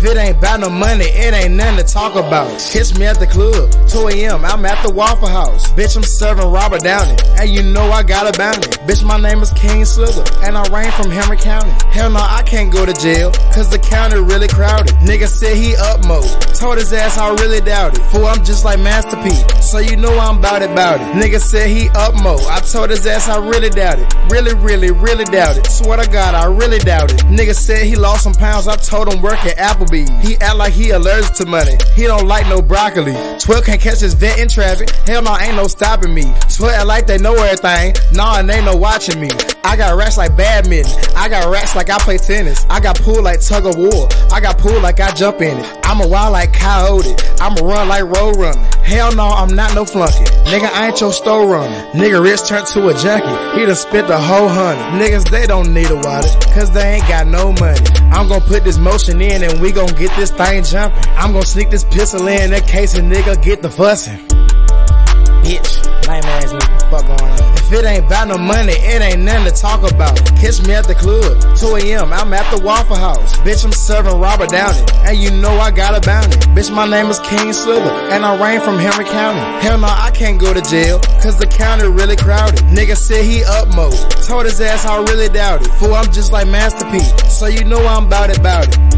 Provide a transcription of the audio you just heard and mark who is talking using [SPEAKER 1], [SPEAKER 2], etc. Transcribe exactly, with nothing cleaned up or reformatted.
[SPEAKER 1] If it ain't about no money, it ain't nothing to talk about. Catch me at the club, two A M, I'm at the Waffle House. Bitch, I'm serving Robert Downey, and you know I got a bounty. Bitch, my name is King Slugger, and I reign from Henry County. Hell no, I can't go to jail, cause the county really crowded. Nigga said he up mo, told his ass I really doubt it. Fool, I'm just like Master P, so you know I'm bout it, bout it. Nigga said he up mo, I told his ass I really doubt it. Really, really, really doubt it. Swear to God, I really doubt it. Nigga said he lost some pounds, I told him work at Applebee's. He act like he allergic to money, he don't like no broccoli. twelve can't catch his vet in traffic, hell no, ain't no stopping me. twelve act like they know everything, nah, and ain't no watching me. I got racks like badminton, I got racks like I play tennis. I got pool like tug of war, I got pool like I jump in it. I'm a wild like coyote, I'ma run like road runner. Hell no, I'm not no flunky, nigga, I ain't your store runner. Nigga rich turned to a junkie, he done spent the whole hundred. Niggas, they don't need a wallet, cause they ain't got no money. I'm gon' put this motion in and we gon' get this thing jumping. I'm gon' sneak this pistol in in case a nigga get the fussin'. Bitch, lame ass nigga, fuck going on. If it ain't about no money, it ain't nothing to talk about. Catch me at the club, two A M, I'm at the Waffle House. Bitch, I'm serving Robert Downey, and you know I got a bounty. Bitch, my name is King Slugger, and I reign from Henry County. Hell no, I can't go to jail, cause the county really crowded. Nigga said he up mo, told his ass I really doubt it. Fool, I'm just like Master P, so you know I'm bout it, bout it.